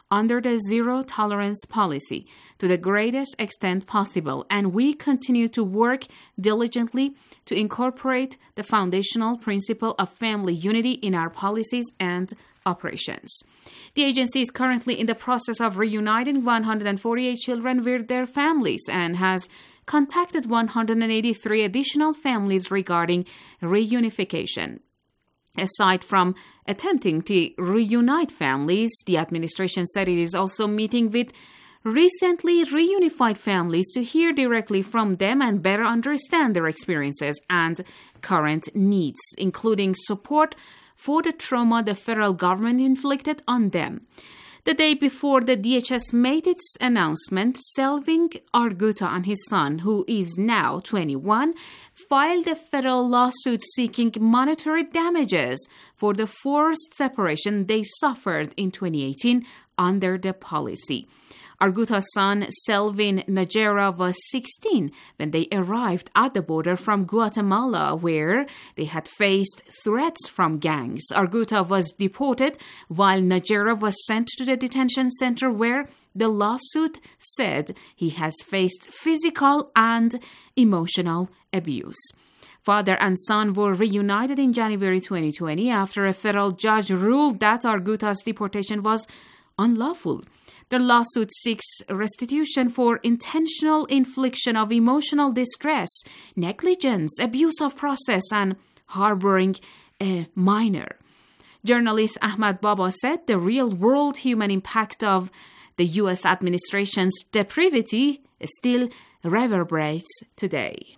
under the zero-tolerance policy to the greatest extent possible, and we continue to work diligently to incorporate the foundational principle of family unity in our policies and operations. The agency is currently in the process of reuniting 148 children with their families and has contacted 183 additional families regarding reunification. Aside from attempting to reunite families, the administration said it is also meeting with recently reunified families to hear directly from them and better understand their experiences and current needs, including support for the trauma the federal government inflicted on them. The day before the DHS made its announcement, Selvin Arguta and his son, who is now 21, filed a federal lawsuit seeking monetary damages for the forced separation they suffered in 2018 under the policy. Arguta's son, Selvin Najera, was 16 when they arrived at the border from Guatemala, where they had faced threats from gangs. Arguta was deported, while Najera was sent to the detention center where the lawsuit said he has faced physical and emotional abuse. Father and son were reunited in January 2020 after a federal judge ruled that Arguta's deportation was unlawful. The lawsuit seeks restitution for intentional infliction of emotional distress, negligence, abuse of process, and harboring a minor. Journalist Ahmad Baba said the real-world human impact of the U.S. administration's depravity still reverberates today.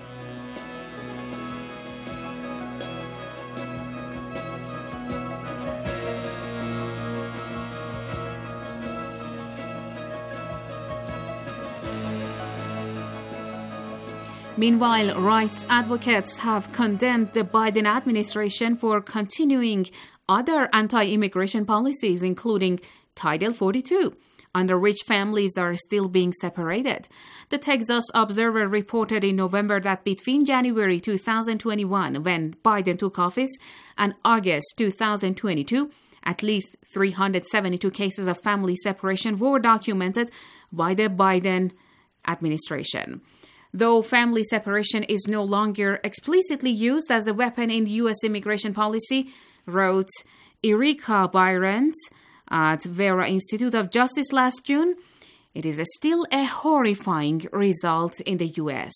Meanwhile, rights advocates have condemned the Biden administration for continuing other anti-immigration policies, including Title 42, under which families are still being separated. The Texas Observer reported in November that between January 2021, when Biden took office, and August 2022, at least 372 cases of family separation were documented by the Biden administration. Though family separation is no longer explicitly used as a weapon in U.S. immigration policy, wrote Erika Byrant at Vera Institute of Justice last June, it is still a horrifying result in the U.S.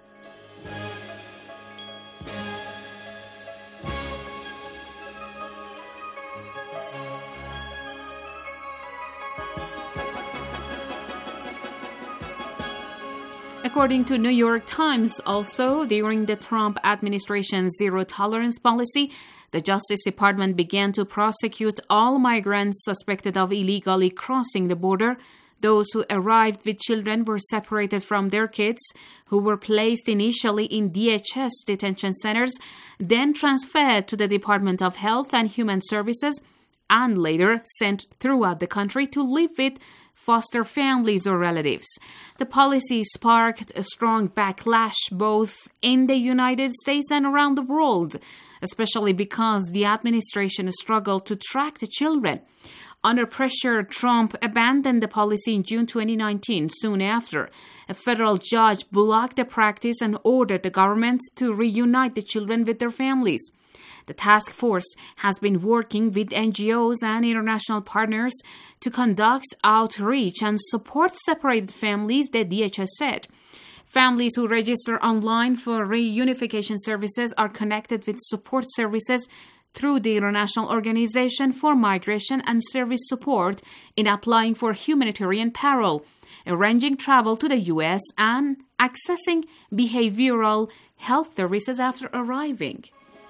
According to New York Times, also, during the Trump administration's zero-tolerance policy, the Justice Department began to prosecute all migrants suspected of illegally crossing the border. Those who arrived with children were separated from their kids, who were placed initially in DHS detention centers, then transferred to the Department of Health and Human Services, and later sent throughout the country to live with foster families or relatives. The policy sparked a strong backlash both in the United States and around the world, especially because the administration struggled to track the children. Under pressure, Trump abandoned the policy in June 2019. Soon after, a federal judge blocked the practice and ordered the government to reunite the children with their families. The task force has been working with NGOs and international partners to conduct outreach and support separated families, the DHS said. Families who register online for reunification services are connected with support services through the International Organization for Migration and Service Support in applying for humanitarian parole, arranging travel to the U.S., and accessing behavioral health services after arriving.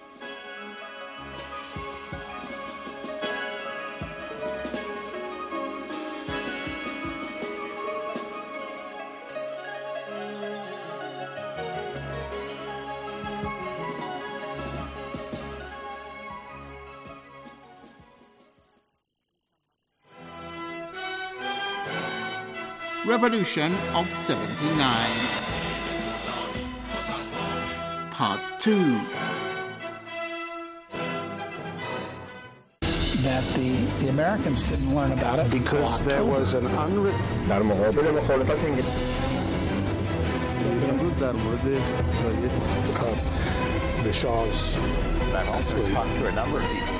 Revolution of 79 Part 2. that the Americans didn't learn about it because there was an unwritten. The Shah's. I've also talked to a number of people.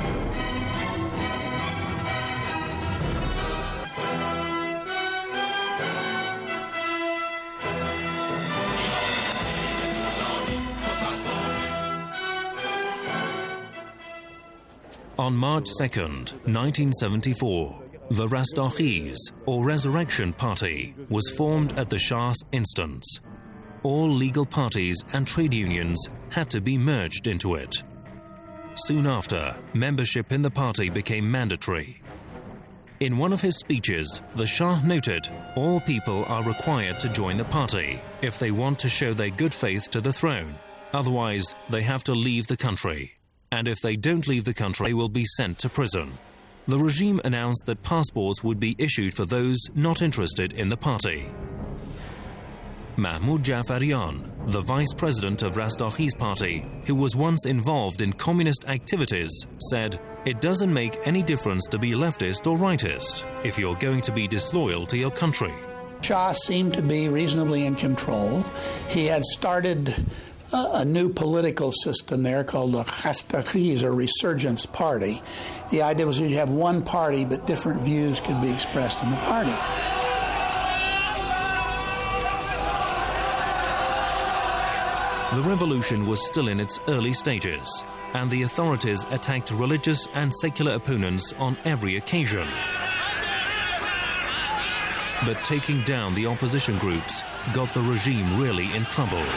On March 2nd, 1974, the Rastakhis, or Resurrection Party, was formed at the Shah's instance. All legal parties and trade unions had to be merged into it. Soon after, membership in the party became mandatory. In one of his speeches, the Shah noted all people are required to join the party if they want to show their good faith to the throne. Otherwise, they have to leave the country. And if they don't leave the country, they will be sent to prison. The regime announced that passports would be issued for those not interested in the party. Mahmoud Jafarian, the vice president of Rastakhis party, who was once involved in communist activities, said, "It doesn't make any difference to be leftist or rightist if you're going to be disloyal to your country." Shah seemed to be reasonably in control. He had started a new political system there called the Rastakhis, or Resurgence Party. The idea was you'd have one party, but different views could be expressed in the party. The revolution was still in its early stages, and the authorities attacked religious and secular opponents on every occasion. But taking down the opposition groups got the regime really in trouble.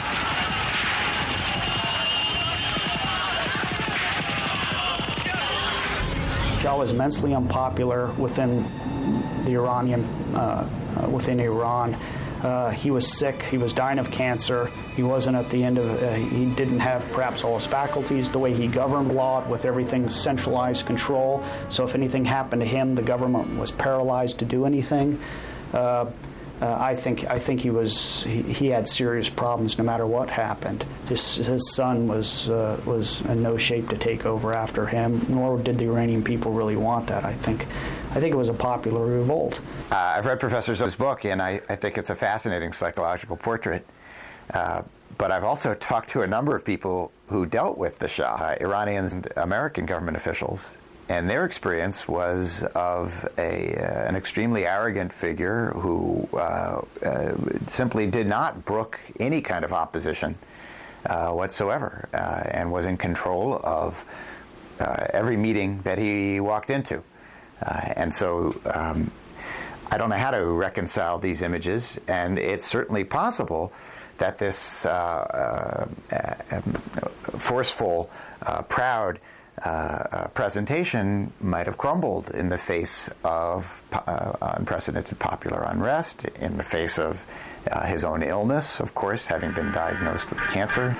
Shah was immensely unpopular within the Iranian, within Iran. He was sick. He was dying of cancer. He wasn't at the end of. He didn't have perhaps all his faculties. The way he governed law with everything centralized control. So if anything happened to him, the government was paralyzed to do anything. I think he had serious problems no matter what happened. His son was in no shape to take over after him, nor did the Iranian people really want that. I think it was a popular revolt. I've read Professor Zo's book, and I think it's a fascinating psychological portrait. But I've also talked to a number of people who dealt with the Shah, Iranians and American government officials. And their experience was of an extremely arrogant figure who simply did not brook any kind of opposition whatsoever, and was in control of every meeting that he walked into. And so I don't know how to reconcile these images, and it's certainly possible that this forceful, proud presentation might have crumbled in the face of unprecedented popular unrest, in the face of his own illness, of course, having been diagnosed with cancer.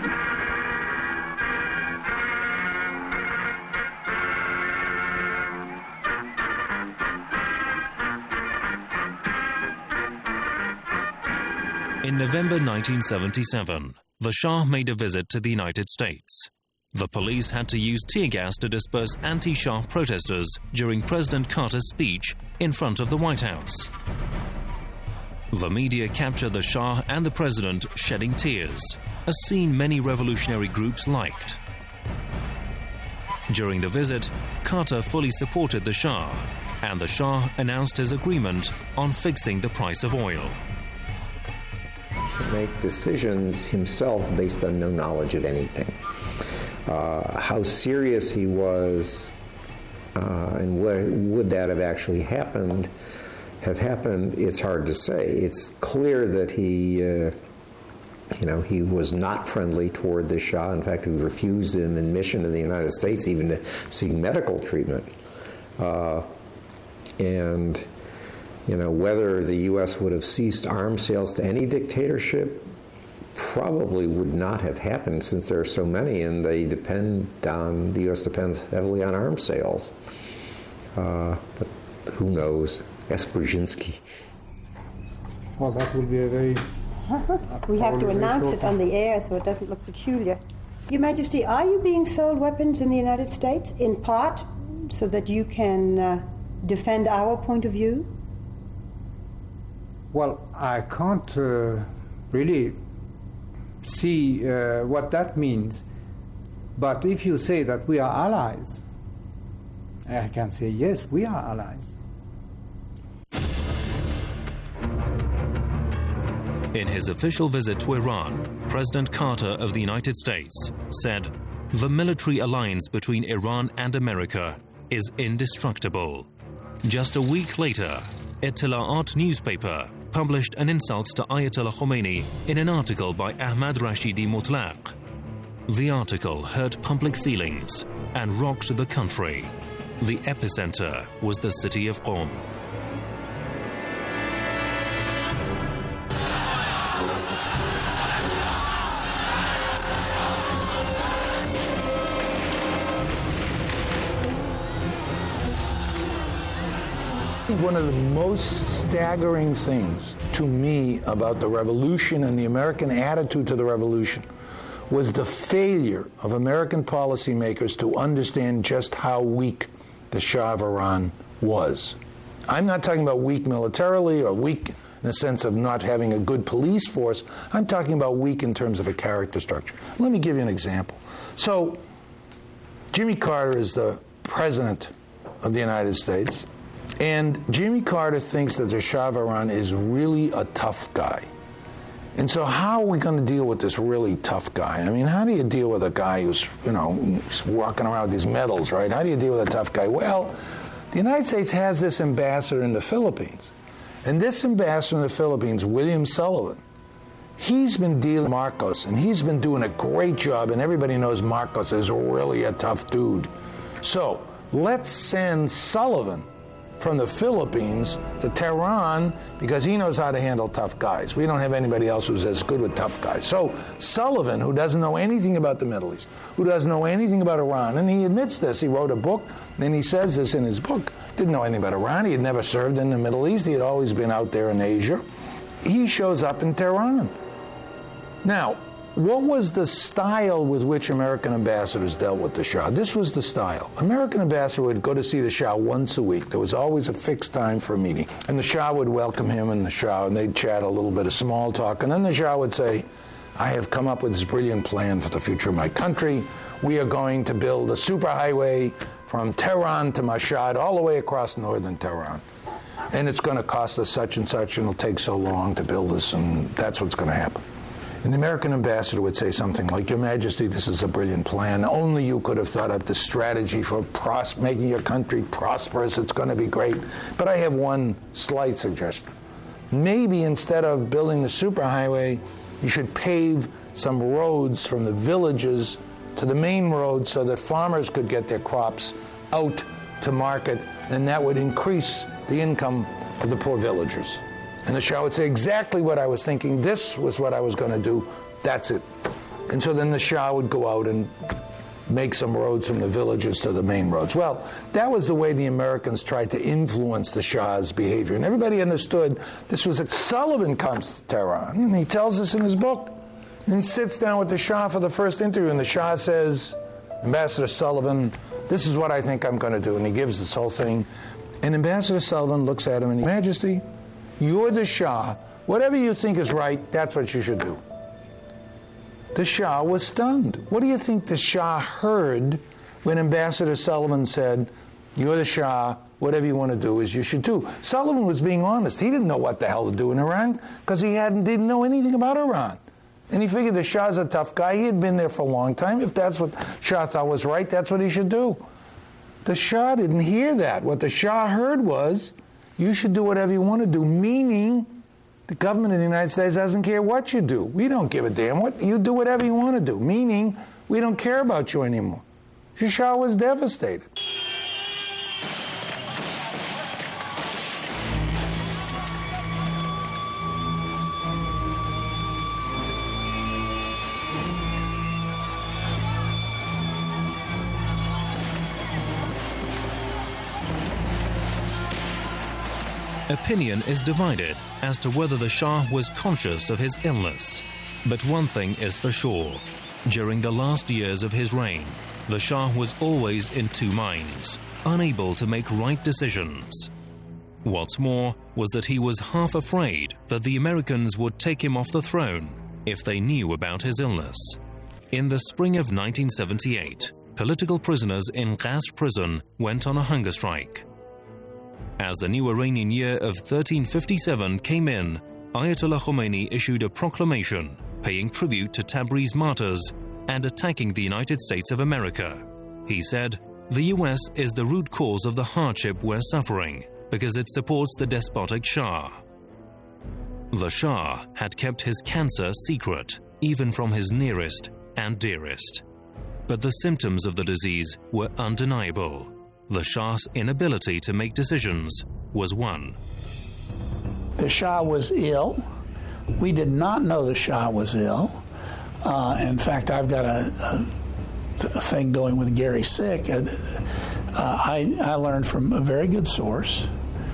In November 1977, the Shah made a visit to the United States. The police had to use tear gas to disperse anti-Shah protesters during President Carter's speech in front of the White House. The media captured the Shah and the president shedding tears, a scene many revolutionary groups liked. During the visit, Carter fully supported the Shah, and the Shah announced his agreement on fixing the price of oil. To make decisions himself based on no knowledge of anything. How serious he was, and would that have actually happened, it's hard to say. It's clear that he was not friendly toward the Shah. In fact, he refused him admission to the United States, even to seek medical treatment. And whether the U.S. would have ceased arms sales to any dictatorship probably would not have happened, since there are so many, and the U.S. depends heavily on arms sales. But who knows? S. Brzezinski. Well, that will be a very... We have to announce it on the air so it doesn't look peculiar. Your Majesty, are you being sold weapons in the United States, in part so that you can defend our point of view? Well, I can't really see what that means. But if you say that we are allies, I can say, yes, we are allies. In his official visit to Iran, President Carter of the United States said, "The military alliance between Iran and America is indestructible." Just a week later, Etila'at newspaper published an insult to Ayatollah Khomeini in an article by Ahmad Rashidi Mutlaq. The article hurt public feelings and rocked the country. The epicenter was the city of Qom. One of the most staggering things to me about the revolution and the American attitude to the revolution was the failure of American policymakers to understand just how weak the Shah of Iran was. I'm not talking about weak militarily or weak in the sense of not having a good police force. I'm talking about weak in terms of a character structure. Let me give you an example. So, Jimmy Carter is the president of the United States. And Jimmy Carter thinks that the Shah of Iran is really a tough guy. And so how are we going to deal with this really tough guy? I mean, how do you deal with a guy who's, walking around with these medals, right? How do you deal with a tough guy? Well, the United States has this ambassador in the Philippines. And this ambassador in the Philippines, William Sullivan, he's been dealing with Marcos, and he's been doing a great job, and everybody knows Marcos is really a tough dude. So let's send Sullivan from the Philippines to Tehran because he knows how to handle tough guys. We don't have anybody else who's as good with tough guys. So Sullivan, who doesn't know anything about the Middle East, who doesn't know anything about Iran, and he admits this, he wrote a book, and he says this in his book, didn't know anything about Iran, he had never served in the Middle East, he had always been out there in Asia. He shows up in Tehran. Now, what was the style with which American ambassadors dealt with the Shah? This was the style. American ambassador would go to see the Shah once a week. There was always a fixed time for a meeting. And the Shah would welcome him and they'd chat a little bit of small talk. And then the Shah would say, I have come up with this brilliant plan for the future of my country. We are going to build a superhighway from Tehran to Mashhad all the way across northern Tehran. And it's going to cost us such and such, and it'll take so long to build this, and that's what's going to happen. And the American ambassador would say something like, Your Majesty, this is a brilliant plan. Only you could have thought up this strategy for making your country prosperous. It's going to be great. But I have one slight suggestion. Maybe instead of building the superhighway, you should pave some roads from the villages to the main road so that farmers could get their crops out to market, and that would increase the income of the poor villagers. And the Shah would say, exactly what I was thinking. This was what I was going to do. That's it. And so then the Shah would go out and make some roads from the villages to the main roads. Well, that was the way the Americans tried to influence the Shah's behavior. And everybody understood this was Sullivan comes to Tehran, and he tells us in his book. And he sits down with the Shah for the first interview, and the Shah says, Ambassador Sullivan, this is what I think I'm going to do. And he gives this whole thing. And Ambassador Sullivan looks at him and he, Majesty, you're the Shah. Whatever you think is right, that's what you should do. The Shah was stunned. What do you think the Shah heard when Ambassador Sullivan said, you're the Shah, whatever you want to do is you should do? Sullivan was being honest. He didn't know what the hell to do in Iran because he didn't know anything about Iran. And he figured the Shah's a tough guy. He had been there for a long time. If that's what Shah thought was right, that's what he should do. The Shah didn't hear that. What the Shah heard was, you should do whatever you want to do, meaning the government of the United States doesn't care what you do. We don't give a damn. You do whatever you want to do, meaning we don't care about you anymore. The Shah was devastated. Opinion is divided as to whether the Shah was conscious of his illness. But one thing is for sure. During the last years of his reign, the Shah was always in two minds. unable to make right decisions. What's more was that he was half afraid that the Americans would take him off the throne if they knew about his illness. In the spring of 1978, political prisoners in Qasr prison went on a hunger strike. As the new Iranian year of 1357 came in, Ayatollah Khomeini issued a proclamation paying tribute to Tabriz martyrs and attacking the United States of America. He said, "The US is the root cause of the hardship we're suffering because it supports the despotic Shah." The Shah had kept his cancer secret, even from his nearest and dearest. But the symptoms of the disease were undeniable. The Shah's inability to make decisions was one. The Shah was ill. We did not know the Shah was ill. In fact, I've got a thing going with Gary Sick. I learned from a very good source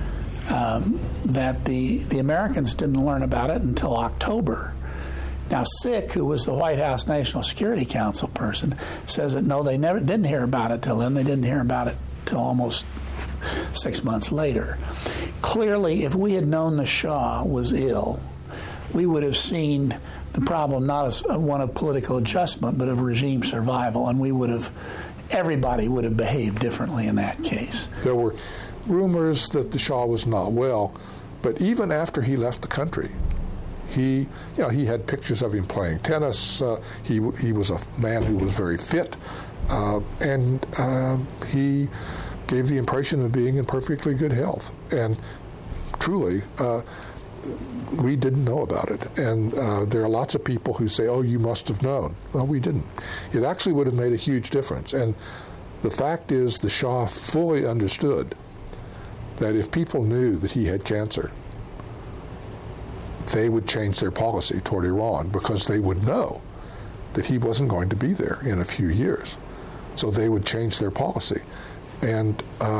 that the Americans didn't learn about it until October. Now, Sick, who was the White House National Security Council person, says that no, they never didn't hear about it till then. They didn't hear about it till almost 6 months later. Clearly, if we had known the Shah was ill, we would have seen the problem not as one of political adjustment, but of regime survival, and everybody would have behaved differently in that case. There were rumors that the Shah was not well, but even after he left the country, he had pictures of him playing tennis. He was a man who was very fit, and he gave the impression of being in perfectly good health. And truly, we didn't know about it. And there are lots of people who say, "Oh, you must have known." Well, we didn't. It actually would have made a huge difference. And the fact is, the Shah fully understood that if people knew that he had cancer, they would change their policy toward Iran, because they would know that he wasn't going to be there in a few years. So they would change their policy. And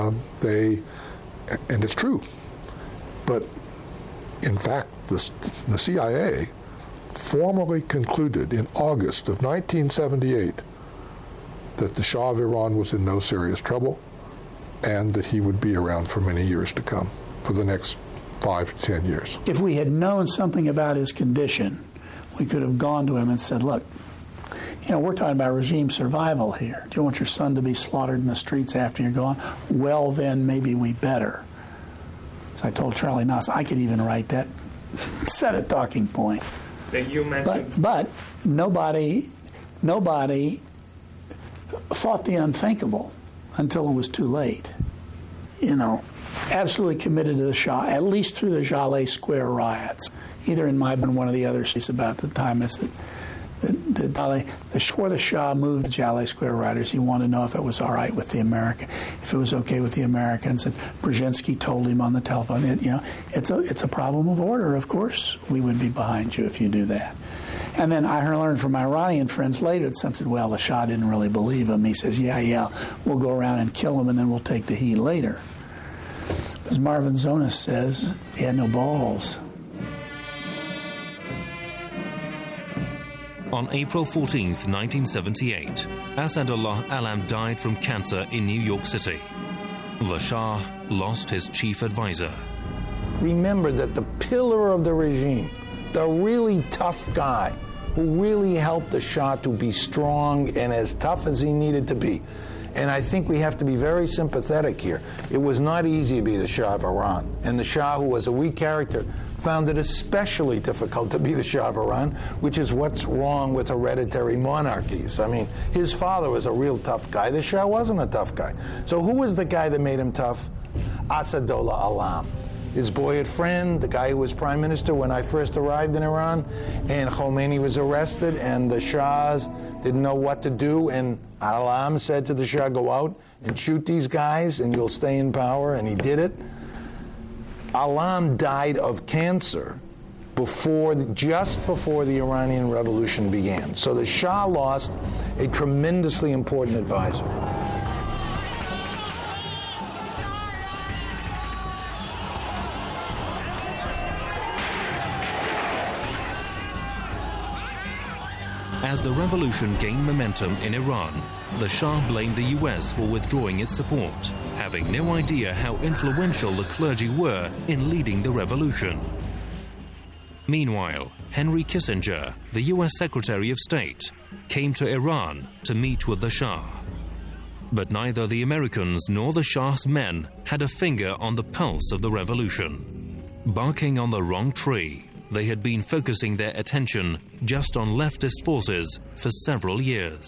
it's true. But in fact, the CIA formally concluded in August of 1978 that the Shah of Iran was in no serious trouble and that he would be around for many years to come, for the next 5 to 10 years. If we had known something about his condition, we could have gone to him and said, "Look, we're talking about regime survival here. Do you want your son to be slaughtered in the streets after you're gone? Well, then maybe we better." So I told Charlie Noss I could even write that, set a talking point. That you mentioned. But nobody thought the unthinkable until it was too late. Absolutely committed to the Shah, at least through the Jaleh Square riots. Either in my book or one of the other stories about the time is that before the Shah moved the Jaleh Square rioters, he wanted to know if it was all right with if it was okay with the Americans. And Brzezinski told him on the telephone, it's a problem of order. Of course, we would be behind you if you do that. And then I learned from my Iranian friends later that some said, well, the Shah didn't really believe him. He says, yeah, we'll go around and kill him, and then we'll take the heat later. As Marvin Zonas says, he had no balls. On April 14th, 1978, Asadullah Alam died from cancer in New York City. The Shah lost his chief advisor. Remember that the pillar of the regime, the really tough guy who really helped the Shah to be strong and as tough as he needed to be. And I think we have to be very sympathetic here. It was not easy to be the Shah of Iran. And the Shah, who was a weak character, found it especially difficult to be the Shah of Iran, which is what's wrong with hereditary monarchies. I mean, his father was a real tough guy. The Shah wasn't a tough guy. So who was the guy that made him tough? Asadullah Alam. His boyhood friend, the guy who was prime minister when I first arrived in Iran, and Khomeini was arrested, and the Shahs didn't know what to do, and Alam said to the Shah, go out and shoot these guys, and you'll stay in power, and he did it. Alam died of cancer just before the Iranian Revolution began. So the Shah lost a tremendously important advisor. As the revolution gained momentum in Iran, the Shah blamed the US for withdrawing its support. having no idea how influential the clergy were in leading the revolution. Meanwhile, Henry Kissinger, the US Secretary of State, came to Iran to meet with the Shah. But neither the Americans nor the Shah's men had a finger on the pulse of the revolution. Barking on the wrong tree, they had been focusing their attention just on leftist forces for several years.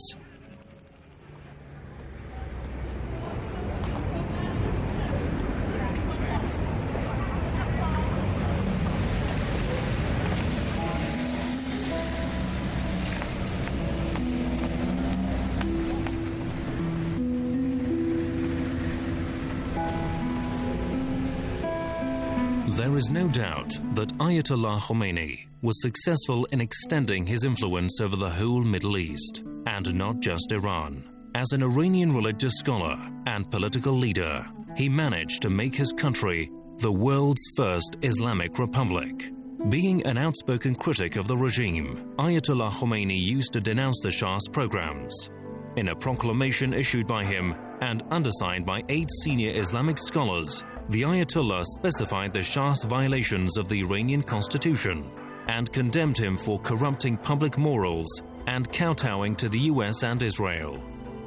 There is no doubt that Ayatollah Khomeini was successful in extending his influence over the whole Middle East, and not just Iran. As an Iranian religious scholar and political leader, he managed to make his country the world's first Islamic republic. Being an outspoken critic of the regime, Ayatollah Khomeini used to denounce the Shah's programs. In a proclamation issued by him and undersigned by 8 senior Islamic scholars, the Ayatollah specified the Shah's violations of the Iranian constitution and condemned him for corrupting public morals and kowtowing to the US and Israel.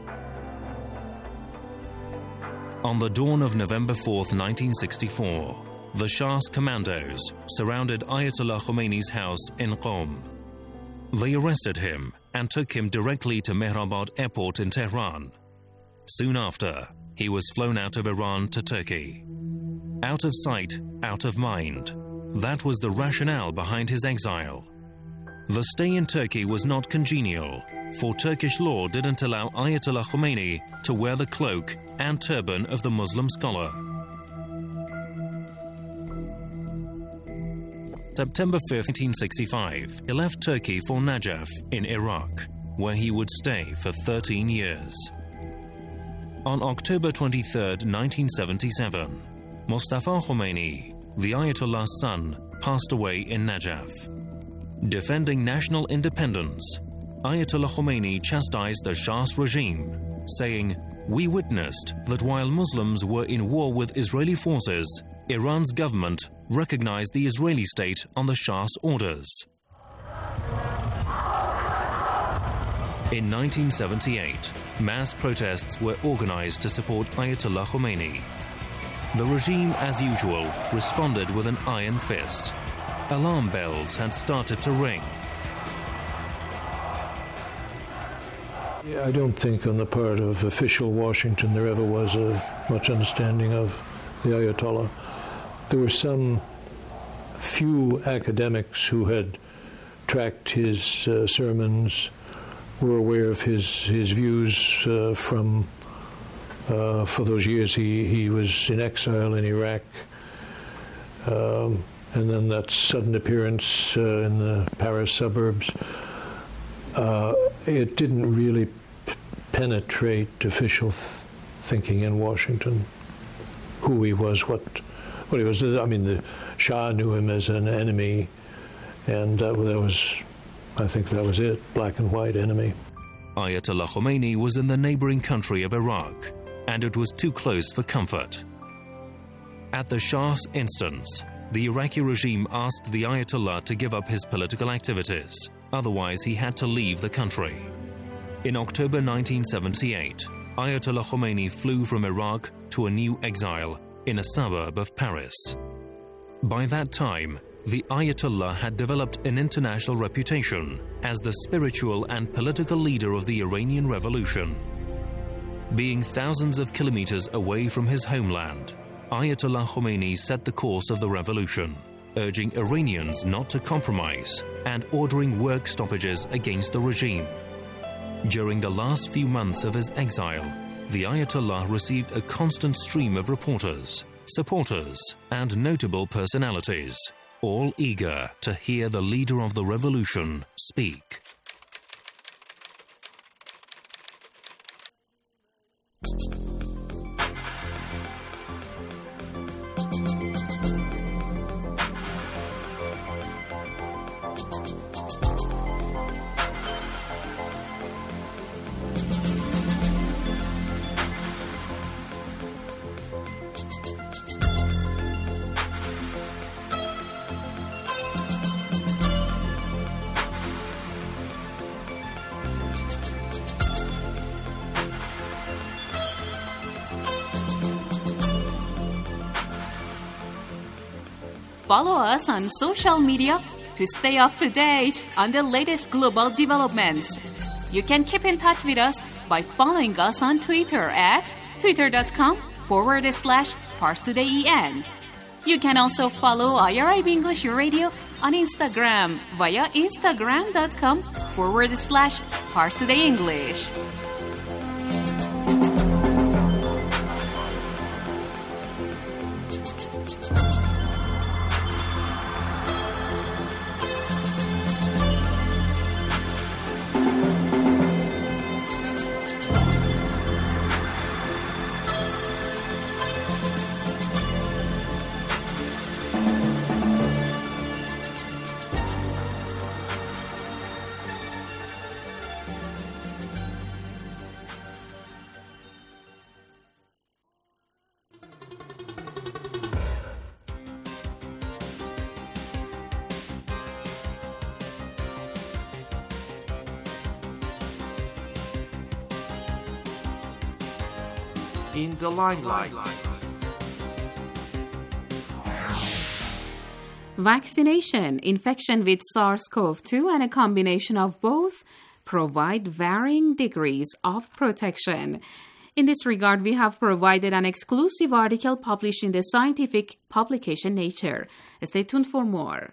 On the dawn of November 4, 1964, the Shah's commandos surrounded Ayatollah Khomeini's house in Qom. They arrested him and took him directly to Mehrabad Airport in Tehran. Soon after, he was flown out of Iran to Turkey. Out of sight, out of mind. That was the rationale behind his exile. The stay in Turkey was not congenial, for Turkish law didn't allow Ayatollah Khomeini to wear the cloak and turban of the Muslim scholar. September 5, 1965, he left Turkey for Najaf in Iraq, where he would stay for 13 years. On October 23, 1977, Mustafa Khomeini, the Ayatollah's son, passed away in Najaf. Defending national independence, Ayatollah Khomeini chastised the Shah's regime, saying, "We witnessed that while Muslims were in war with Israeli forces, Iran's government recognized the Israeli state on the Shah's orders." In 1978, mass protests were organized to support Ayatollah Khomeini. The regime, as usual, responded with an iron fist. Alarm bells had started to ring. I don't think on the part of official Washington there ever was much understanding of the Ayatollah. There were some few academics who had tracked his sermons, were aware of his views for those years he was in exile in Iraq, and then that sudden appearance in the Paris suburbs. It didn't really penetrate official thinking in Washington, who he was, what he was. I mean, the Shah knew him as an enemy, and that was, I think that was it, black and white enemy. Ayatollah Khomeini was in the neighboring country of Iraq, and it was too close for comfort. At the Shah's instance, the Iraqi regime asked the Ayatollah to give up his political activities, otherwise he had to leave the country. In October 1978, Ayatollah Khomeini flew from Iraq to a new exile in a suburb of Paris. By that time, the Ayatollah had developed an international reputation as the spiritual and political leader of the Iranian Revolution. Being thousands of kilometers away from his homeland, Ayatollah Khomeini set the course of the revolution, urging Iranians not to compromise and ordering work stoppages against the regime. During the last few months of his exile, the Ayatollah received a constant stream of reporters, supporters, and notable personalities, all eager to hear the leader of the revolution speak. follow us on social media to stay up to date on the latest global developments. You can keep in touch with us by following us on Twitter at twitter.com/ParsTodayEN. You can also follow IRIB English Radio on Instagram via instagram.com/ParsTodayEnglish. In the limelight. Vaccination, infection with SARS-CoV-2, and a combination of both provide varying degrees of protection. In this regard, we have provided an exclusive article published in the scientific publication Nature. Stay tuned for more.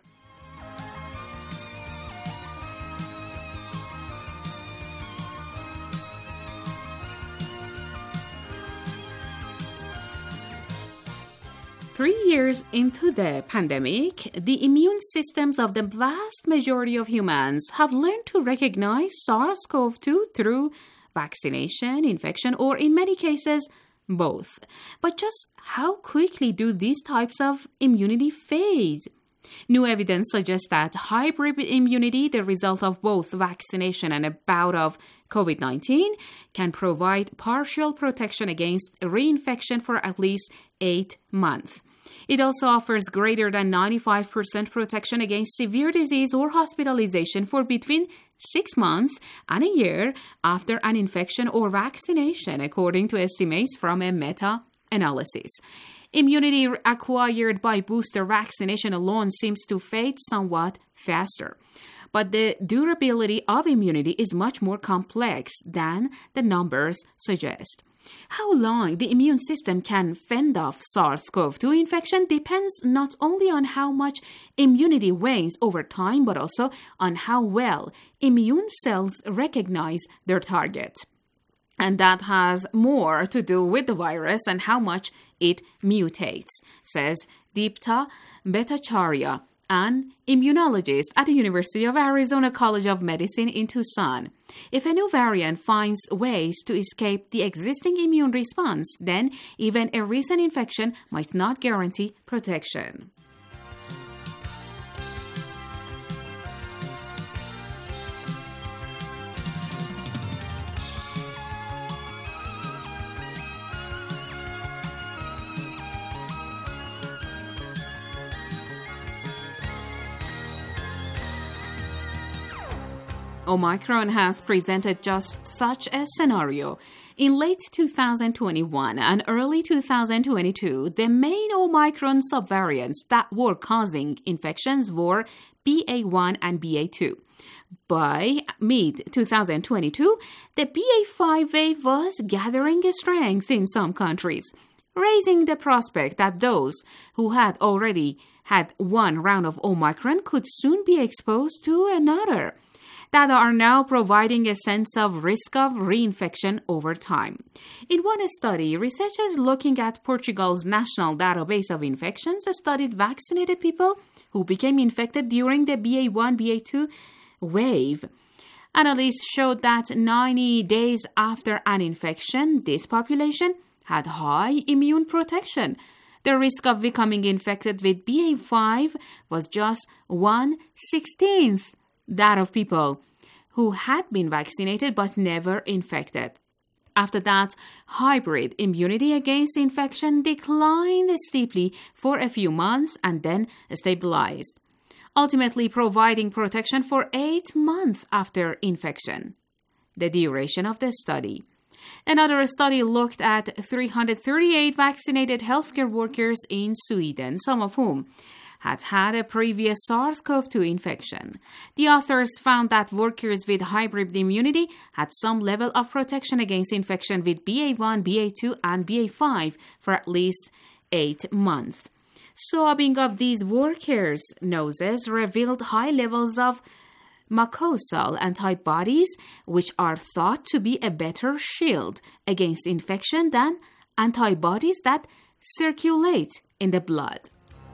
Three years into the pandemic, the immune systems of the vast majority of humans have learned to recognize SARS-CoV-2 through vaccination, infection, or in many cases, both. But just how quickly do these types of immunity fade? New evidence suggests that hybrid immunity, the result of both vaccination and a bout of COVID-19, can provide partial protection against reinfection for at least 8 months. It also offers greater than 95% protection against severe disease or hospitalization for between 6 months and a year after an infection or vaccination, according to estimates from a meta-analysis. Immunity acquired by booster vaccination alone seems to fade somewhat faster. But the durability of immunity is much more complex than the numbers suggest. How long the immune system can fend off SARS-CoV-2 infection depends not only on how much immunity wanes over time, but also on how well immune cells recognize their target. And that has more to do with the virus and how much it mutates, says Deepta Bhattacharya, an immunologist at the University of Arizona College of Medicine in Tucson. If a new variant finds ways to escape the existing immune response, then even a recent infection might not guarantee protection. Omicron has presented just such a scenario. In late 2021 and early 2022, the main Omicron subvariants that were causing infections were BA1 and BA2. By mid-2022, the BA5 wave was gathering strength in some countries, raising the prospect that those who had already had one round of Omicron could soon be exposed to another, that are now providing a sense of risk of reinfection over time. In one study, researchers looking at Portugal's national database of infections studied vaccinated people who became infected during the BA1, BA2 wave. Analysts showed that 90 days after an infection, this population had high immune protection. The risk of becoming infected with BA5 was just 1/16 that of people who had been vaccinated but never infected. After that, hybrid immunity against infection declined steeply for a few months and then stabilized, ultimately providing protection for 8 months after infection, the duration of the study. Another study looked at 338 vaccinated healthcare workers in Sweden, some of whom had had a previous SARS-CoV-2 infection. The authors found that workers with hybrid immunity had some level of protection against infection with BA1, BA2, and BA5 for at least 8 months. Swabbing of these workers' noses revealed high levels of mucosal antibodies, which are thought to be a better shield against infection than antibodies that circulate in the blood.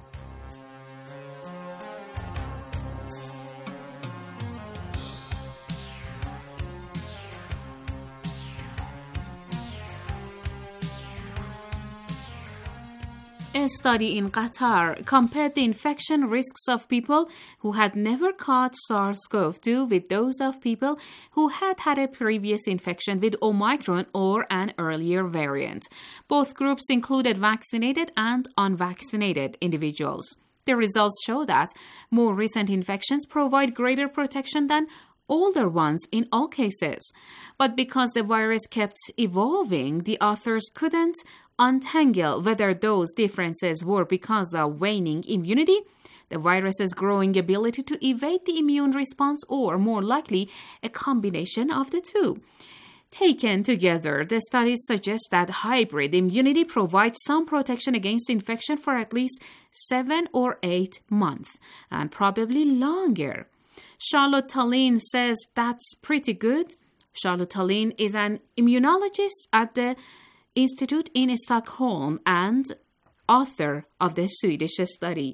A study in Qatar compared the infection risks of people who had never caught SARS-CoV-2 with those of people who had had a previous infection with Omicron or an earlier variant. Both groups included vaccinated and unvaccinated individuals. The results show that more recent infections provide greater protection than older ones in all cases. But because the virus kept evolving, the authors couldn't untangle whether those differences were because of waning immunity, the virus's growing ability to evade the immune response, or more likely, a combination of the two. Taken together, the studies suggest that hybrid immunity provides some protection against infection for at least 7 or 8 months, and probably longer. Charlotte Tallinn says that's pretty good. Charlotte Tallinn is an immunologist at the Institute in Stockholm and author of the Swedish study.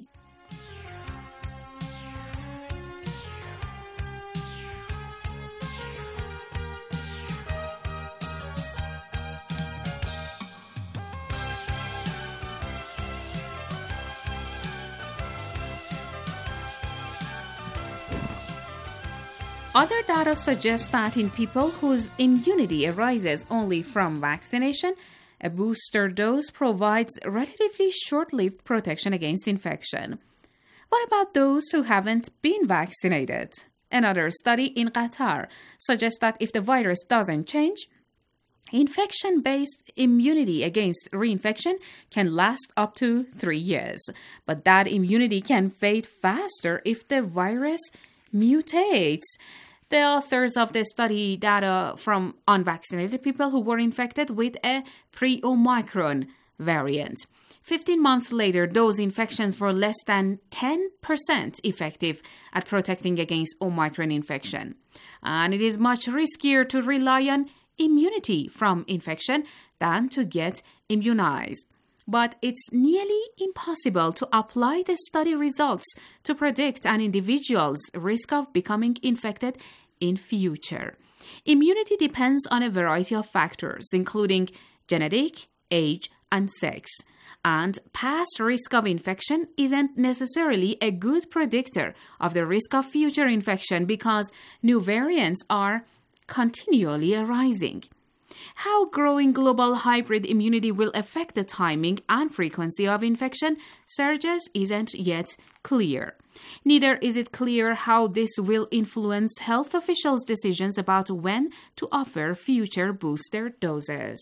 Other data suggests that in people whose immunity arises only from vaccination, a booster dose provides relatively short-lived protection against infection. What about those who haven't been vaccinated? Another study in Qatar suggests that if the virus doesn't change, infection-based immunity against reinfection can last up to 3 years. But that immunity can fade faster if the virus mutates. The authors of the study data from unvaccinated people who were infected with a pre-Omicron variant. 15 months later, those infections were less than 10% effective at protecting against Omicron infection. And it is much riskier to rely on immunity from infection than to get immunized. But it's nearly impossible to apply the study results to predict an individual's risk of becoming infected in future. Immunity depends on a variety of factors, including genetic, age, and sex. And past risk of infection isn't necessarily a good predictor of the risk of future infection because new variants are continually arising. How growing global hybrid immunity will affect the timing and frequency of infection surges isn't yet clear. Neither is it clear how this will influence health officials' decisions about when to offer future booster doses.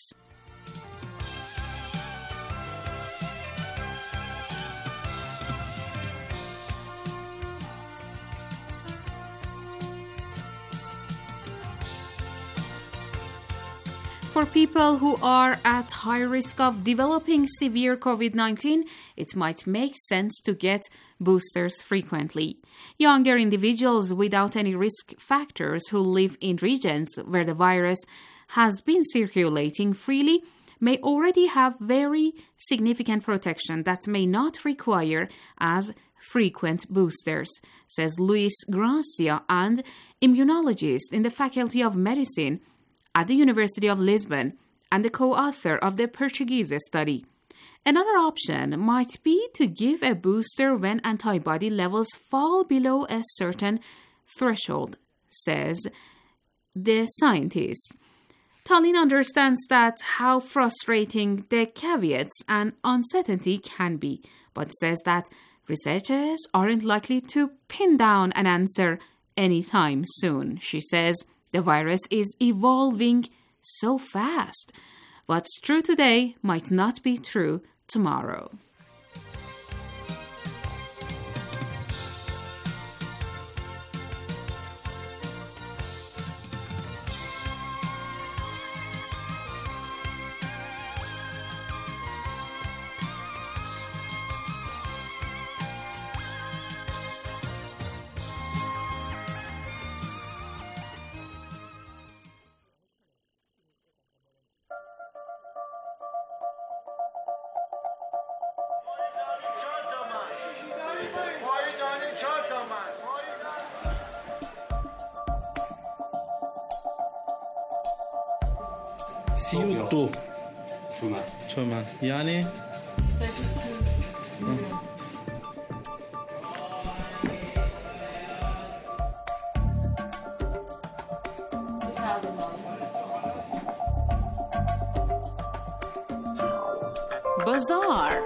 For people who are at high risk of developing severe COVID-19, it might make sense to get boosters frequently. Younger individuals without any risk factors who live in regions where the virus has been circulating freely may already have very significant protection that may not require as frequent boosters, says Luis Gracia, an immunologist in the Faculty of Medicine at the University of Lisbon and the co-author of the Portuguese study. Another option might be to give a booster when antibody levels fall below a certain threshold, says the scientist. Tallinn understands that how frustrating the caveats and uncertainty can be, but says that researchers aren't likely to pin down an answer anytime soon. She says the virus is evolving so fast. What's true today might not be true tomorrow. سی تومن یعنی Bazaar.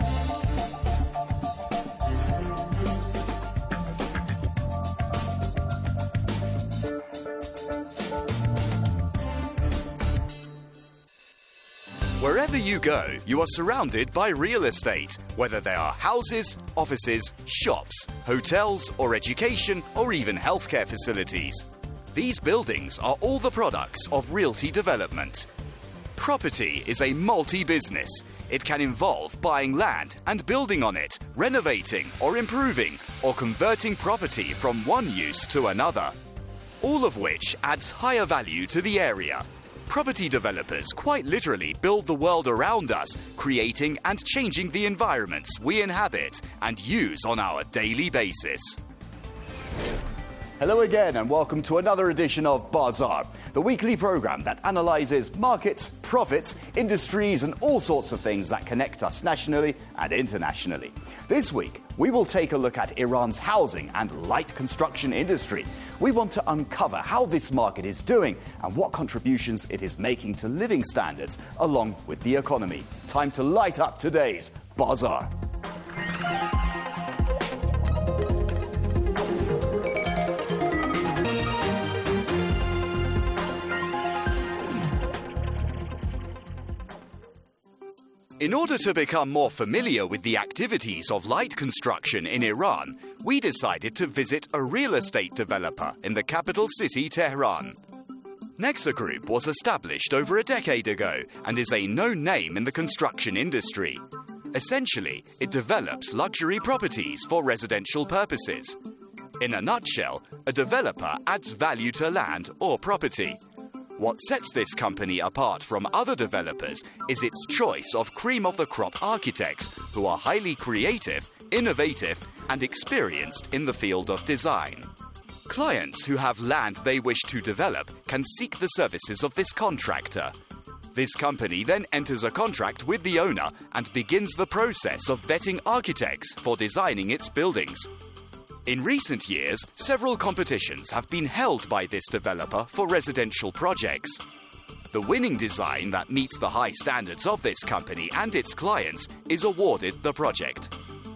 Wherever you go, you are surrounded by real estate, whether they are houses, offices, shops, hotels, or education, or even healthcare facilities. These buildings are all the products of realty development. Property is a multi-business. It can involve buying land and building on it, renovating or improving, or converting property from one use to another, all of which adds higher value to the area. Property developers quite literally build the world around us, creating and changing the environments we inhabit and use on our daily basis. Hello again and welcome to another edition of Bazaar, the weekly program that analyzes markets, profits, industries and all sorts of things that connect us nationally and internationally. This week, we will take a look at Iran's housing and light construction industry. We want to uncover how this market is doing and what contributions it is making to living standards along with the economy. Time to light up today's Bazaar. In order to become more familiar with the activities of light construction in Iran, we decided to visit a real estate developer in the capital city, Tehran. Nexa Group was established over a decade ago and is a known name in the construction industry. Essentially, it develops luxury properties for residential purposes. In a nutshell, a developer adds value to land or property. What sets this company apart from other developers is its choice of cream-of-the-crop architects who are highly creative, innovative, and experienced in the field of design. Clients who have land they wish to develop can seek the services of this contractor. This company then enters a contract with the owner and begins the process of vetting architects for designing its buildings. In recent years, several competitions have been held by this developer for residential projects. The winning design that meets the high standards of this company and its clients is awarded the project.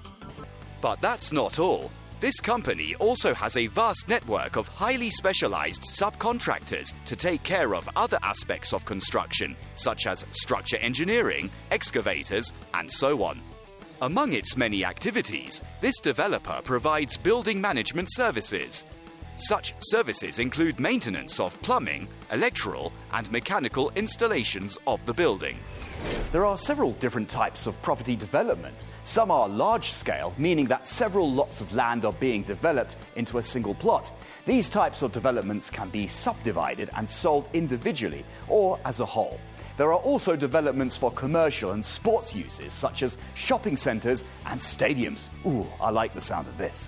But that's not all. This company also has a vast network of highly specialized subcontractors to take care of other aspects of construction, such as structure engineering, excavators, and so on. Among its many activities, this developer provides building management services. Such services include maintenance of plumbing, electrical, and mechanical installations of the building. There are several different types of property development. Some are large-scale, meaning that several lots of land are being developed into a single plot. These types of developments can be subdivided and sold individually or as a whole. There are also developments for commercial and sports uses, such as shopping centers and stadiums. Ooh, I like the sound of this.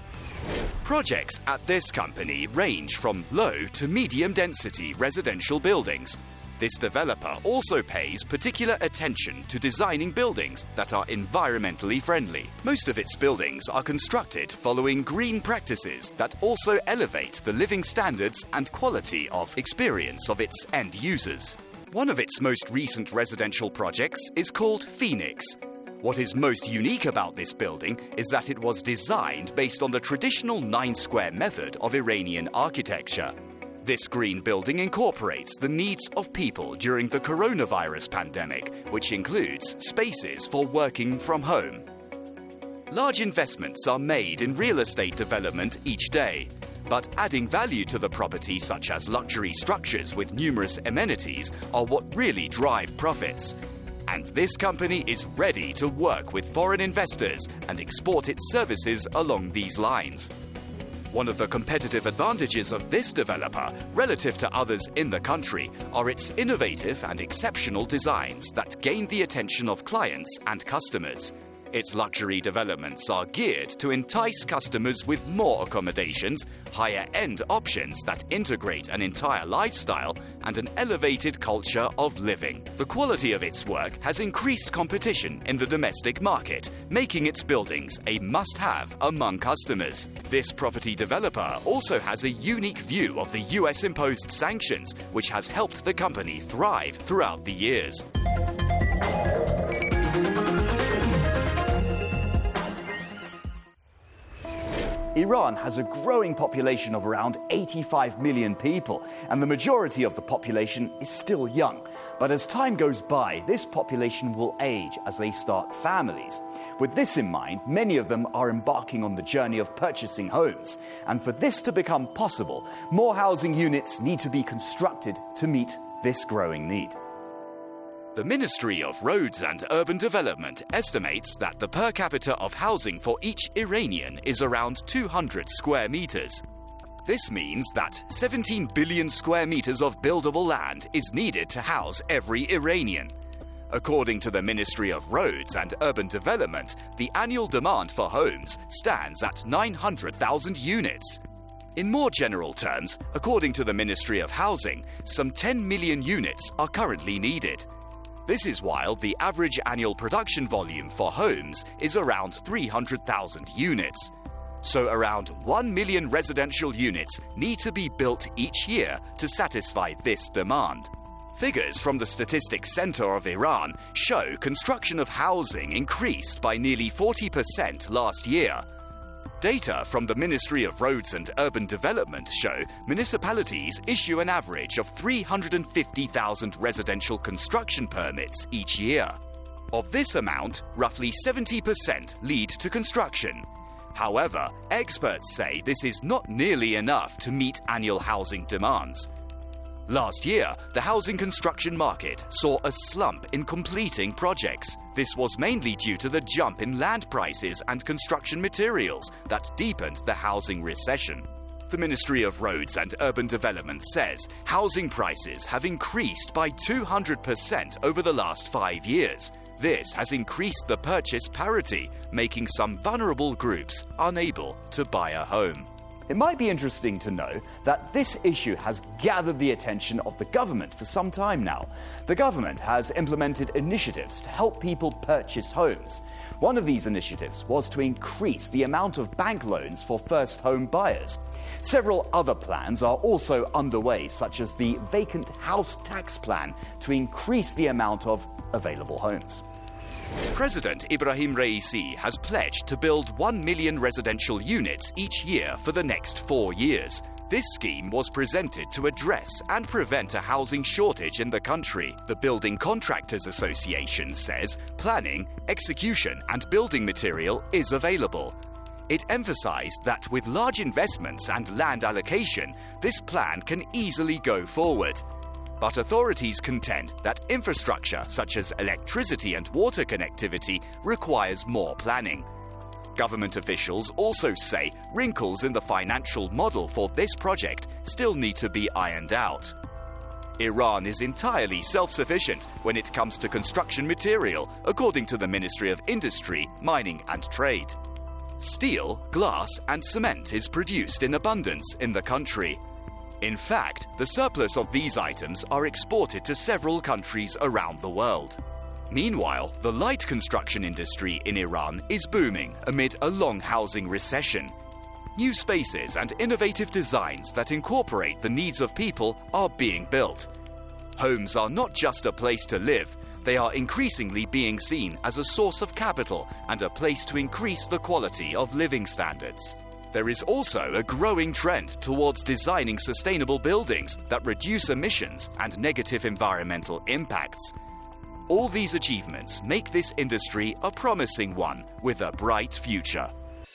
Projects at this company range from low to medium density residential buildings. This developer also pays particular attention to designing buildings that are environmentally friendly. Most of its buildings are constructed following green practices that also elevate the living standards and quality of experience of its end users. One of its most recent residential projects is called Phoenix. What is most unique about this building is that it was designed based on the traditional 9-square method of Iranian architecture. This green building incorporates the needs of people during the coronavirus pandemic, which includes spaces for working from home. Large investments are made in real estate development each day, but adding value to the property, such as luxury structures with numerous amenities, are what really drive profits. And this company is ready to work with foreign investors and export its services along these lines. One of the competitive advantages of this developer, relative to others in the country, are its innovative and exceptional designs that gain the attention of clients and customers. Its luxury developments are geared to entice customers with more accommodations, higher-end options that integrate an entire lifestyle, and an elevated culture of living. The quality of its work has increased competition in the domestic market, making its buildings a must-have among customers. This property developer also has a unique view of the US-imposed sanctions, which has helped the company thrive throughout the years. Iran has a growing population of around 85 million people, and the majority of the population is still young. But as time goes by, this population will age as they start families. With this in mind, many of them are embarking on the journey of purchasing homes. And for this to become possible, more housing units need to be constructed to meet this growing need. The Ministry of Roads and Urban Development estimates that the per capita of housing for each Iranian is around 200 square meters. This means that 17 billion square meters of buildable land is needed to house every Iranian. According to the Ministry of Roads and Urban Development, the annual demand for homes stands at 900,000 units. In more general terms, according to the Ministry of Housing, some 10 million units are currently needed. This is while the average annual production volume for homes is around 300,000 units. So around 1 million residential units need to be built each year to satisfy this demand. Figures from the Statistics Center of Iran show construction of housing increased by nearly 40% last year. Data from the Ministry of Roads and Urban Development show municipalities issue an average of 350,000 residential construction permits each year. Of this amount, roughly 70% lead to construction. However, experts say this is not nearly enough to meet annual housing demands. Last year, the housing construction market saw a slump in completing projects. This was mainly due to the jump in land prices and construction materials that deepened the housing recession. The Ministry of Roads and Urban Development says housing prices have increased by 200% over the last 5 years. This has increased the purchase parity, making some vulnerable groups unable to buy a home. It might be interesting to know that this issue has gathered the attention of the government for some time now. The government has implemented initiatives to help people purchase homes. One of these initiatives was to increase the amount of bank loans for first home buyers. Several other plans are also underway, such as the vacant house tax plan, to increase the amount of available homes. President Ibrahim Raisi has pledged to build 1 million residential units each year for the next 4 years. This scheme was presented to address and prevent a housing shortage in the country. The Building Contractors Association says planning, execution, and building material is available. It emphasized that with large investments and land allocation, this plan can easily go forward. But authorities contend that infrastructure such as electricity and water connectivity requires more planning. Government officials also say wrinkles in the financial model for this project still need to be ironed out. Iran is entirely self-sufficient when it comes to construction material, according to the Ministry of Industry, Mining and Trade. Steel, glass, and cement is produced in abundance in the country. In fact, the surplus of these items are exported to several countries around the world. Meanwhile, the light construction industry in Iran is booming amid a long housing recession. New spaces and innovative designs that incorporate the needs of people are being built. Homes are not just a place to live, they are increasingly being seen as a source of capital and a place to increase the quality of living standards. there is also a growing trend towards designing sustainable buildings that reduce emissions and negative environmental impacts. All these achievements make this industry a promising one with a bright future.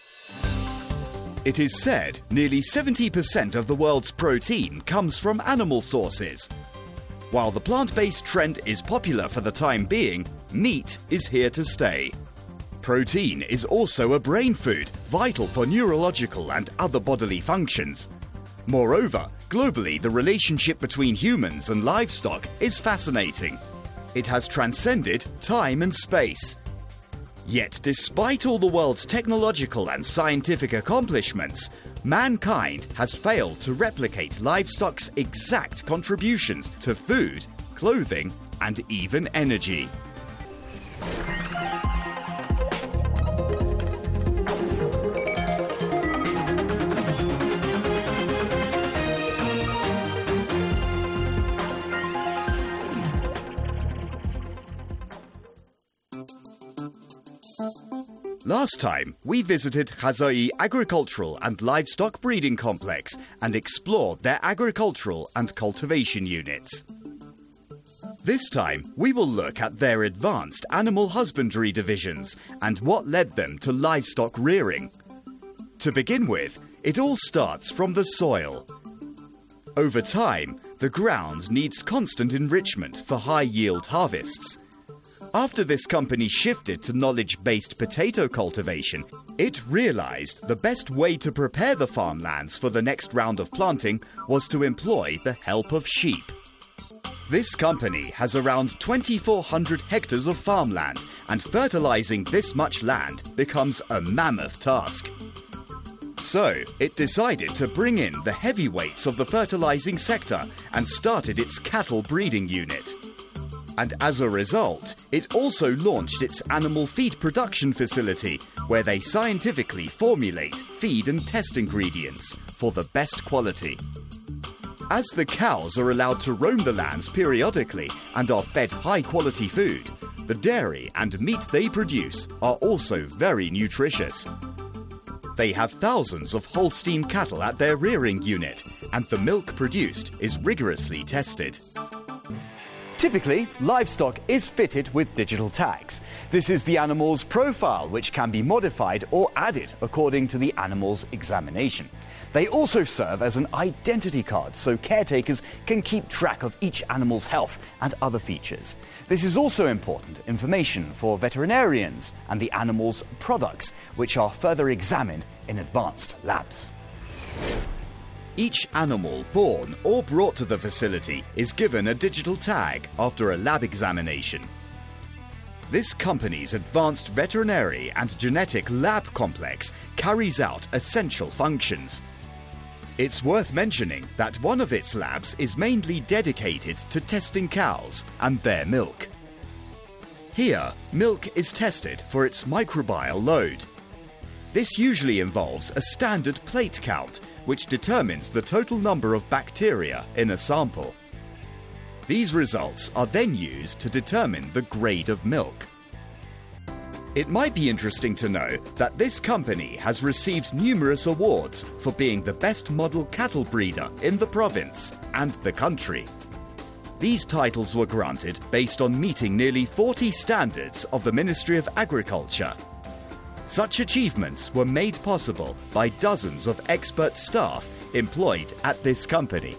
It is said nearly 70% of the world's protein comes from animal sources. While the plant-based trend is popular for the time being, meat is here to stay. Protein is also a brain food, vital for neurological and other bodily functions. Moreover, globally, the relationship between humans and livestock is fascinating. It has transcended time and space. Yet, despite all the world's technological and scientific accomplishments, mankind has failed to replicate livestock's exact contributions to food, clothing, and even energy. Last time, we visited Khazai Agricultural and Livestock Breeding Complex and explored their agricultural and cultivation units. This time, we will look at their advanced animal husbandry divisions and what led them to livestock rearing. To begin with, it all starts from the soil. Over time, the ground needs constant enrichment for high-yield harvests. After this company shifted to knowledge-based potato cultivation, it realized the best way to prepare the farmlands for the next round of planting was to employ the help of sheep. This company has around 2,400 hectares of farmland, and fertilizing this much land becomes a mammoth task. So, it decided to bring in the heavyweights of the fertilizing sector and started its cattle breeding unit. And as a result, it also launched its animal feed production facility, where they scientifically formulate, feed and test ingredients for the best quality. As the cows are allowed to roam the lands periodically and are fed high-quality food, the dairy and meat they produce are also very nutritious. They have thousands of Holstein cattle at their rearing unit, and the milk produced is rigorously tested. Typically, livestock is fitted with digital tags. This is the animal's profile, which can be modified or added according to the animal's examination. They also serve as an identity card, so caretakers can keep track of each animal's health and other features. This is also important information for veterinarians and the animal's products, which are further examined in advanced labs. Each animal born or brought to the facility is given a digital tag after a lab examination. This company's advanced veterinary and genetic lab complex carries out essential functions. It's worth mentioning that one of its labs is mainly dedicated to testing cows and their milk. Here, milk is tested for its microbial load. This usually involves a standard plate count, which determines the total number of bacteria in a sample. These results are then used to determine the grade of milk. It might be interesting to know that this company has received numerous awards for being the best model cattle breeder in the province and the country. These titles were granted based on meeting nearly 40 standards of the Ministry of Agriculture. Such achievements were made possible by dozens of expert staff employed at this company.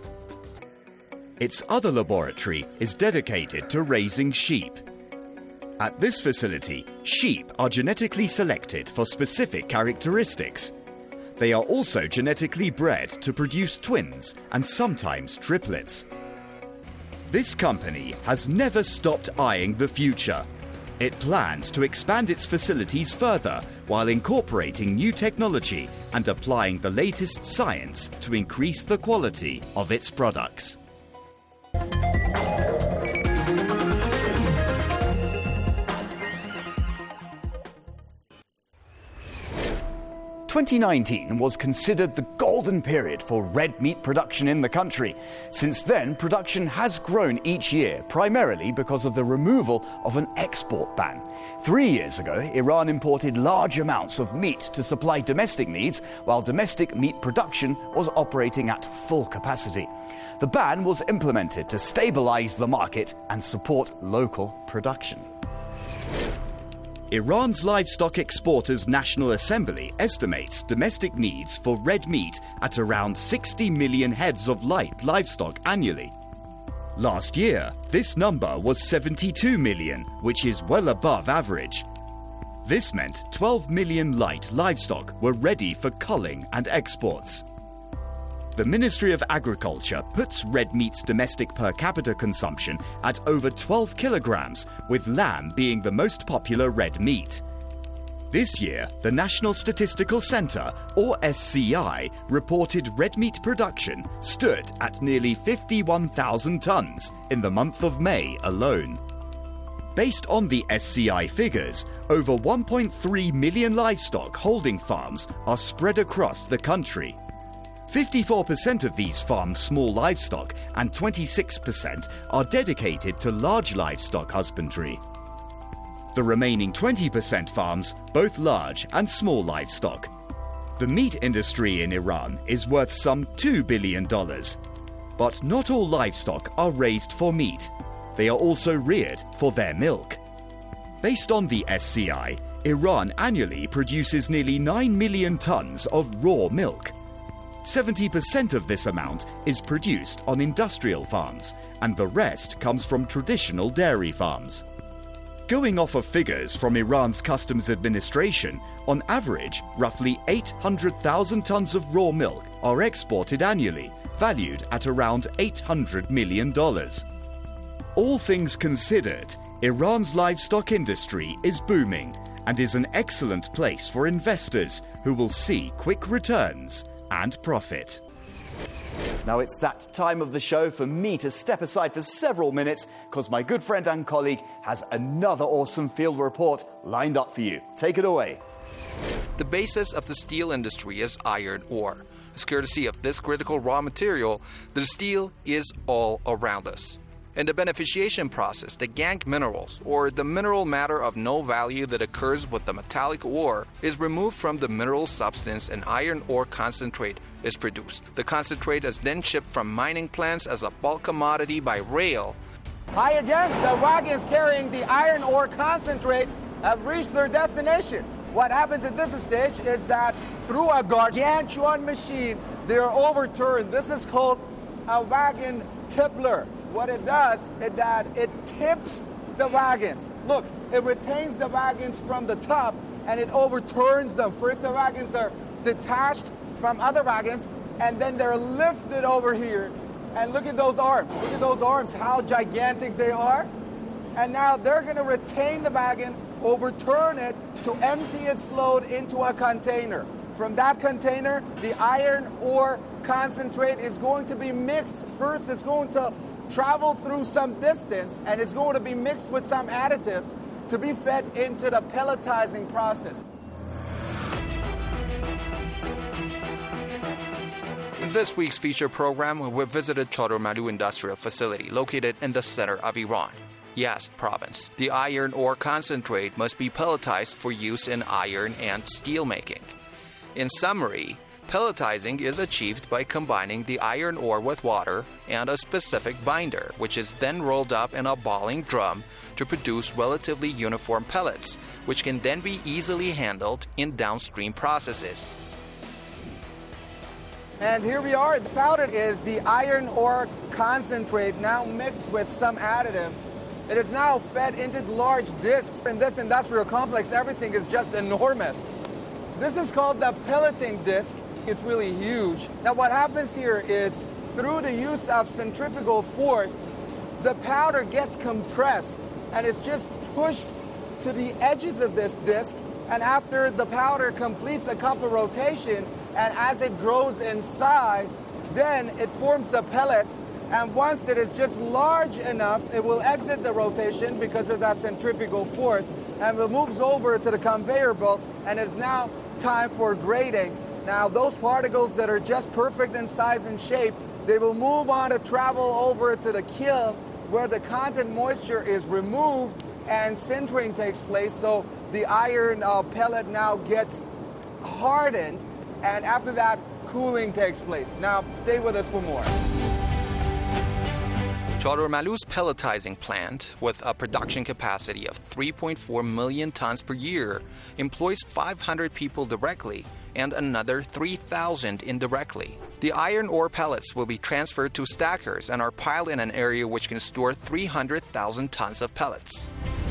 Its other laboratory is dedicated to raising sheep. At this facility, sheep are genetically selected for specific characteristics. They are also genetically bred to produce twins and sometimes triplets. This company has never stopped eyeing the future. It plans to expand its facilities further while incorporating new technology and applying the latest science to increase the quality of its products. 2019 was considered the golden period for red meat production in the country. Since then, production has grown each year, primarily because of the removal of an export ban. 3 years ago, Iran imported large amounts of meat to supply domestic needs, while domestic meat production was operating at full capacity. The ban was implemented to stabilize the market and support local production. Iran's Livestock Exporters National Assembly estimates domestic needs for red meat at around 60 million heads of light livestock annually. Last year, this number was 72 million, which is well above average. This meant 12 million light livestock were ready for culling and exports. The Ministry of Agriculture puts red meat's domestic per capita consumption at over 12 kilograms, with lamb being the most popular red meat. This year, the National Statistical Centre, or SCI, reported red meat production stood at nearly 51,000 tonnes in the month of May alone. Based on the SCI figures, over 1.3 million livestock holding farms are spread across the country. 54% of these farm small livestock and 26% are dedicated to large livestock husbandry. The remaining 20% farms both large and small livestock. The meat industry in Iran is worth some $2 billion. But not all livestock are raised for meat. They are also reared for their milk. Based on the SCI, Iran annually produces nearly 9 million tons of raw milk. 70% of this amount is produced on industrial farms, and the rest comes from traditional dairy farms. Going off of figures from Iran's Customs Administration, on average, roughly 800,000 tons of raw milk are exported annually, valued at around $800 million. All things considered, Iran's livestock industry is booming and is an excellent place for investors who will see quick returns and profit. Now it's that time of the show for me to step aside for several minutes because my good friend and colleague has another awesome field report lined up for you. Take it away. The basis of the steel industry is iron ore. As courtesy of this critical raw material, the steel is all around us. In the beneficiation process, the gangue minerals, or the mineral matter of no value that occurs with the metallic ore, is removed from the mineral substance and iron ore concentrate is produced. The concentrate is then shipped from mining plants as a bulk commodity by rail. Hi again, the wagons carrying the iron ore concentrate have reached their destination. What happens at this stage is that through a gargantuan machine, they are overturned. This is called a wagon tippler. What it does is that it tips the wagons. Look, it retains the wagons from the top and it overturns them. First, the wagons are detached from other wagons and then they're lifted over here. And look at those arms. Look at those arms, how gigantic they are. And now they're going to retain the wagon, overturn it to empty its load into a container. From that container, the iron ore concentrate is going to be mixed. First, it's going to travel through some distance and it's going to be mixed with some additives to be fed into the pelletizing process. In this week's feature program, we visited Choromali Industrial Facility located in the center of Iran, Yazd province. The iron ore concentrate must be pelletized for use in iron and steel making. In summary, pelletizing is achieved by combining the iron ore with water and a specific binder, which is then rolled up in a balling drum to produce relatively uniform pellets, which can then be easily handled in downstream processes. And here we are. The powder is the iron ore concentrate now mixed with some additive. It is now fed into large discs. In this industrial complex, everything is just enormous. This is called the pelleting disc. It's really huge. Now what happens here is through the use of centrifugal force, the powder gets compressed and it's just pushed to the edges of this disc. And after the powder completes a couple of rotations and as it grows in size, then it forms the pellets. And once it is just large enough, it will exit the rotation because of that centrifugal force and it moves over to the conveyor belt and is now time for grading. Now, those particles that are just perfect in size and shape, they will move on to travel over to the kiln where the content moisture is removed and sintering takes place. So the iron pellet now gets hardened, and after that, cooling takes place. Now, stay with us for more. Chador Malu's pelletizing plant, with a production capacity of 3.4 million tons per year, employs 500 people directly and another 3,000 indirectly. The iron ore pellets will be transferred to stackers and are piled in an area which can store 300,000 tons of pellets.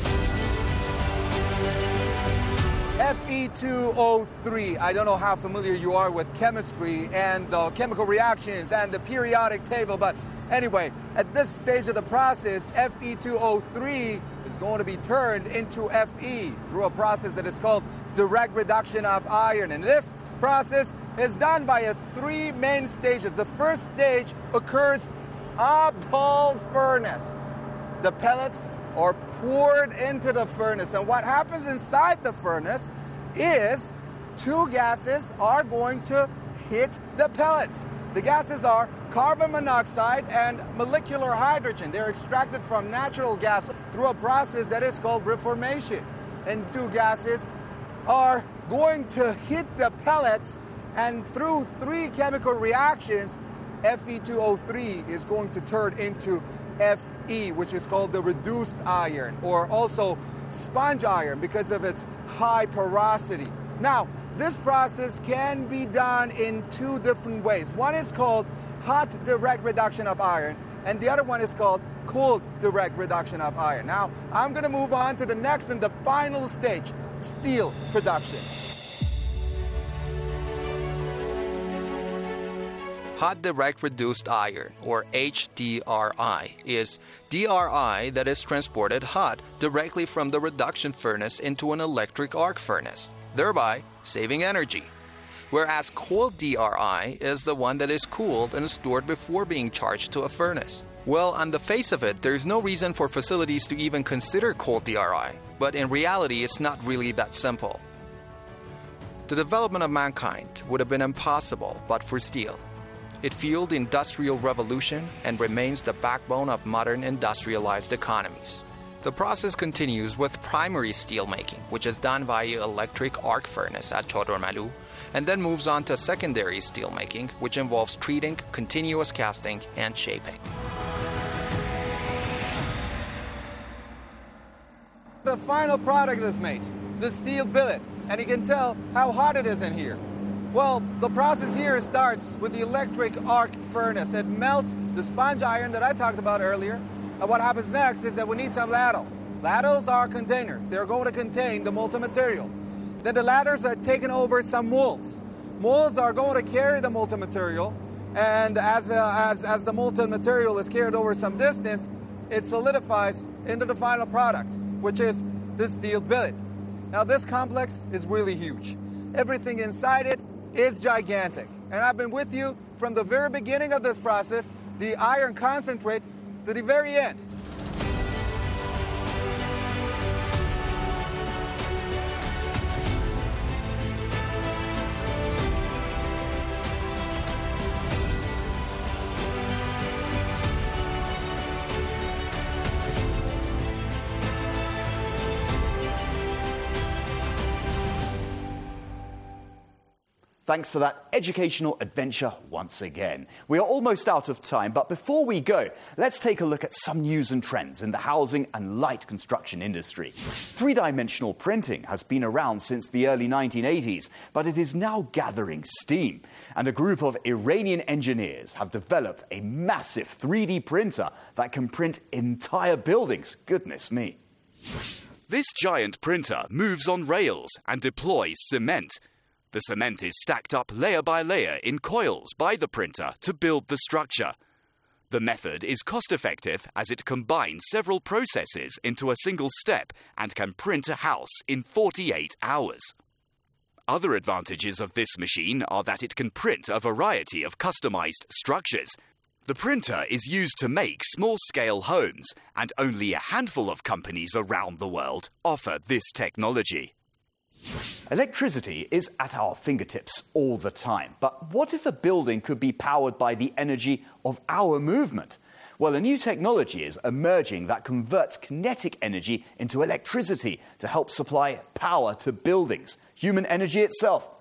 Fe2O3. I don't know how familiar you are with chemistry and the chemical reactions and the periodic table, but anyway, at this stage of the process, Fe2O3 is going to be turned into Fe through a process that is called direct reduction of iron. And this process is done by three main stages. The first stage occurs a ball furnace. The pellets are poured into the furnace, and what happens inside the furnace is two gases are going to hit the pellets. The gases are carbon monoxide and molecular hydrogen. They're extracted from natural gas through a process that is called reformation. And two gases are going to hit the pellets, and through three chemical reactions, Fe2O3 is going to turn into Fe, which is called the reduced iron, or also sponge iron because of its high porosity. Now, this process can be done in two different ways. One is called hot direct reduction of iron, and the other one is called cold direct reduction of iron. Now, I'm going to move on to the next and the final stage, steel production. Hot direct reduced iron, or HDRI, is DRI that is transported hot directly from the reduction furnace into an electric arc furnace, thereby saving energy. Whereas cold DRI is the one that is cooled and stored before being charged to a furnace. Well, on the face of it, there's no reason for facilities to even consider cold DRI, but in reality, it's not really that simple. The development of mankind would have been impossible but for steel. It fueled the Industrial Revolution and remains the backbone of modern industrialized economies. The process continues with primary steel making, which is done via electric arc furnace at Chador Malu, and then moves on to secondary steel making, which involves treating, continuous casting, and shaping. The final product is made, the steel billet, and you can tell how hot it is in here. Well, the process here starts with the electric arc furnace. It melts the sponge iron that I talked about earlier. And what happens next is that we need some ladles. Ladles are containers. They're going to contain the molten material. Then the ladders are taken over some molds. Molds are going to carry the molten material, and as the molten material is carried over some distance, it solidifies into the final product, which is the steel billet. Now, this complex is really huge. Everything inside it is gigantic. And I've been with you from the very beginning of this process, the iron concentrate, to the very end. Thanks for that educational adventure once again. We are almost out of time, but before we go, let's take a look at some news and trends in the housing and light construction industry. Three-dimensional printing has been around since the early 1980s, but it is now gathering steam. And a group of Iranian engineers have developed a massive 3D printer that can print entire buildings. Goodness me. This giant printer moves on rails and deploys cement. The cement is stacked up layer by layer in coils by the printer to build the structure. The method is cost-effective as it combines several processes into a single step and can print a house in 48 hours. Other advantages of this machine are that it can print a variety of customized structures. The printer is used to make small-scale homes, and only a handful of companies around the world offer this technology. Electricity is at our fingertips all the time. But what if a building could be powered by the energy of our movement? Well, a new technology is emerging that converts kinetic energy into electricity to help supply power to buildings, human energy itself.